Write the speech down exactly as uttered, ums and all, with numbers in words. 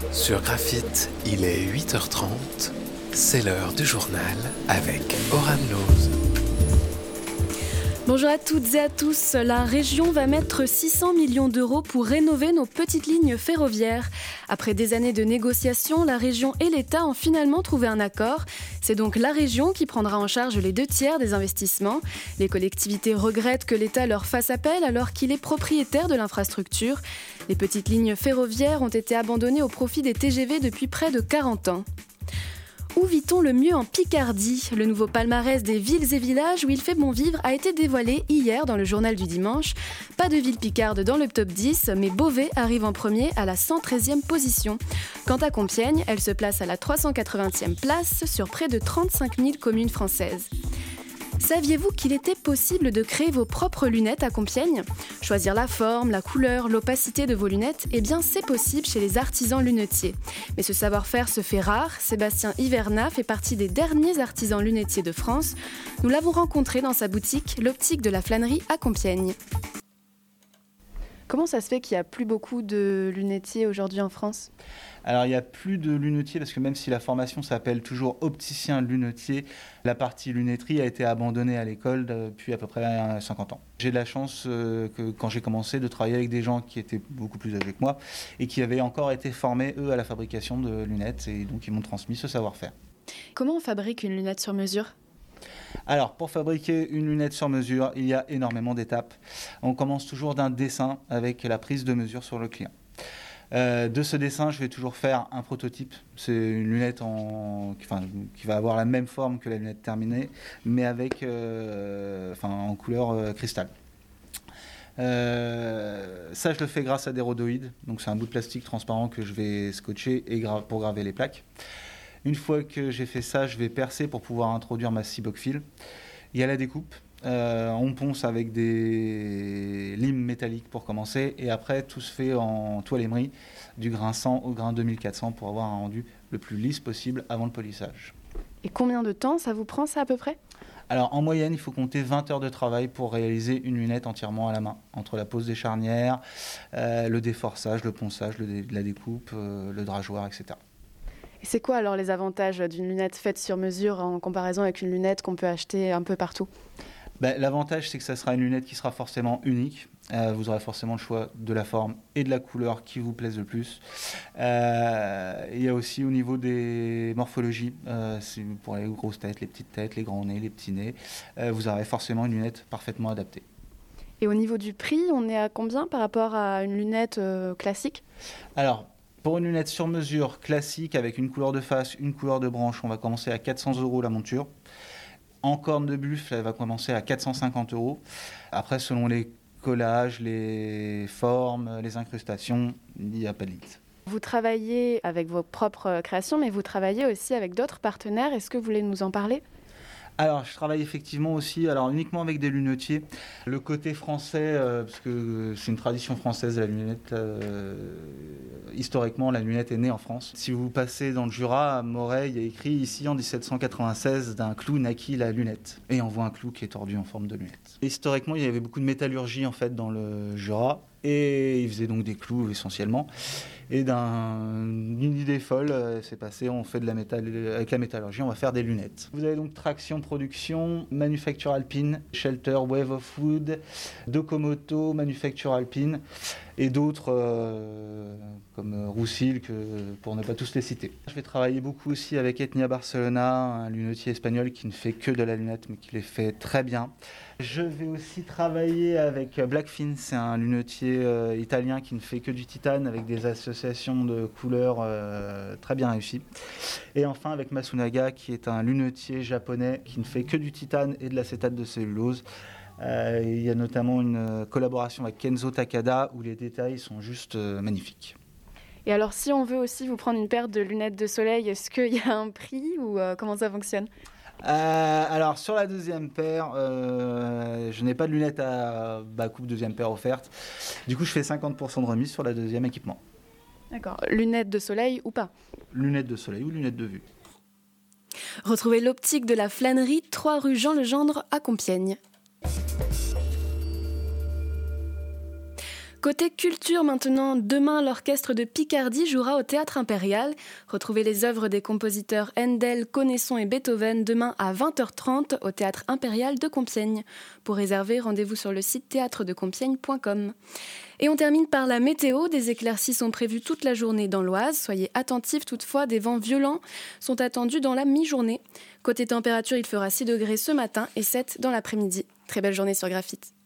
Sur Graphite, il est huit heures trente, c'est l'heure du journal avec Oran Loz. Bonjour à toutes et à tous. La région va mettre six cents millions d'euros pour rénover nos petites lignes ferroviaires. Après des années de négociations, la région et l'État ont finalement trouvé un accord. C'est donc la région qui prendra en charge les deux tiers des investissements. Les collectivités regrettent que l'État leur fasse appel alors qu'il est propriétaire de l'infrastructure. Les petites lignes ferroviaires ont été abandonnées au profit des T G V depuis près de quarante ans. Où vit-on le mieux en Picardie ? Le nouveau palmarès des villes et villages où il fait bon vivre a été dévoilé hier dans le journal du dimanche. Pas de ville picarde dans le top dix, mais Beauvais arrive en premier à la cent treizième position. Quant à Compiègne, elle se place à la trois cent quatre-vingtième place sur près de trente-cinq mille communes françaises. Saviez-vous qu'il était possible de créer vos propres lunettes à Compiègne ? Choisir la forme, la couleur, l'opacité de vos lunettes, eh bien c'est possible chez les artisans lunetiers. Mais ce savoir-faire se fait rare. Sébastien Hivernat fait partie des derniers artisans lunetiers de France. Nous l'avons rencontré dans sa boutique, l'Optique de la Flânerie à Compiègne. Comment ça se fait qu'il n'y a plus beaucoup de lunetiers aujourd'hui en France ? Alors il n'y a plus de lunetiers parce que même si la formation s'appelle toujours opticien lunetier, la partie lunetterie a été abandonnée à l'école depuis à peu près cinquante ans. J'ai de la chance euh, que quand j'ai commencé de travailler avec des gens qui étaient beaucoup plus âgés que moi et qui avaient encore été formés eux à la fabrication de lunettes et donc ils m'ont transmis ce savoir-faire. Comment on fabrique une lunette sur mesure ? Alors, pour fabriquer une lunette sur mesure, il y a énormément d'étapes. On commence toujours d'un dessin avec la prise de mesure sur le client. Euh, de ce dessin, je vais toujours faire un prototype. C'est une lunette en, enfin, qui va avoir la même forme que la lunette terminée, mais avec, euh, enfin, en couleur euh, cristal. Euh, ça, je le fais grâce à des rhodoïdes. Donc, c'est un bout de plastique transparent que je vais scotcher et gra- pour graver les plaques. Une fois que j'ai fait ça, je vais percer pour pouvoir introduire ma six box fil. Il y a la découpe. Euh, on ponce avec des limes métalliques pour commencer. Et après, tout se fait en toile émerie, du grain cent au grain deux mille quatre cents pour avoir un rendu le plus lisse possible avant le polissage. Et combien de temps ça vous prend, ça, à peu près ? Alors, en moyenne, il faut compter vingt heures de travail pour réaliser une lunette entièrement à la main. Entre la pose des charnières, euh, le déforçage, le ponçage, le dé- la découpe, euh, le drageoir, et cetera. Et c'est quoi alors les avantages d'une lunette faite sur mesure en comparaison avec une lunette qu'on peut acheter un peu partout ? Ben, l'avantage, c'est que ça sera une lunette qui sera forcément unique. Euh, vous aurez forcément le choix de la forme et de la couleur qui vous plaise le plus. Euh, il y a aussi au niveau des morphologies, euh, c'est pour les grosses têtes, les petites têtes, les grands nez, les petits nez, euh, vous aurez forcément une lunette parfaitement adaptée. Et au niveau du prix, on est à combien par rapport à une lunette euh, classique ? Alors, pour une lunette sur mesure classique avec une couleur de face, une couleur de branche, on va commencer à quatre cents euros la monture. En corne de buffle, elle va commencer à quatre cent cinquante euros. Après, selon les collages, les formes, les incrustations, il n'y a pas de limite. Vous travaillez avec vos propres créations, mais vous travaillez aussi avec d'autres partenaires. Est-ce que vous voulez nous en parler ? Alors, je travaille effectivement aussi, alors uniquement avec des lunetiers. Le côté français, euh, parce que c'est une tradition française, la lunette. Euh, historiquement, la lunette est née en France. Si vous passez dans le Jura, à Morey, il y a écrit ici en dix-sept cent quatre-vingt-seize, d'un clou naquit la lunette. Et on voit un clou qui est tordu en forme de lunette. Historiquement, il y avait beaucoup de métallurgie en fait dans le Jura. Et ils faisaient donc des clous essentiellement. Et d'une idée folle, euh, c'est passé, on fait de la métal, avec la métallurgie, on va faire des lunettes. Vous avez donc Traction Production, Manufacture Alpine, Shelter, Wave of Wood, Docomoto, Manufacture Alpine et d'autres euh, comme Roussil, que, pour ne pas tous les citer. Je vais travailler beaucoup aussi avec Etnia Barcelona, un lunetier espagnol qui ne fait que de la lunette mais qui les fait très bien. Je vais aussi travailler avec Blackfin, c'est un lunetier euh, italien qui ne fait que du titane avec des associations de couleurs euh, très bien réussies. Et enfin avec Masunaga qui est un lunetier japonais qui ne fait que du titane et de l'acétate de cellulose. Euh, il y a notamment une collaboration avec Kenzo Takada où les détails sont juste euh, magnifiques. Et alors si on veut aussi vous prendre une paire de lunettes de soleil, est-ce qu'il y a un prix ou euh, comment ça fonctionne ? Euh, alors sur la deuxième paire, euh, je n'ai pas de lunettes à bas coupe deuxième paire offerte. Du coup, je fais cinquante pour cent de remise sur la deuxième équipement. D'accord. Lunettes de soleil ou pas ? Lunettes de soleil ou lunettes de vue. Retrouvez l'Optique de la Flânerie, trois rue Jean Legendre à Compiègne. Côté culture maintenant, demain l'orchestre de Picardie jouera au Théâtre Impérial. Retrouvez les œuvres des compositeurs Handel, Connaisson et Beethoven demain à vingt heures trente au Théâtre Impérial de Compiègne. Pour réserver, rendez-vous sur le site théâtre de compiègne point com. Et on termine par la météo. Des éclaircies sont prévues toute la journée dans l'Oise. Soyez attentifs toutefois, des vents violents sont attendus dans la mi-journée. Côté température, il fera six degrés ce matin et sept dans l'après-midi. Très belle journée sur Graphite.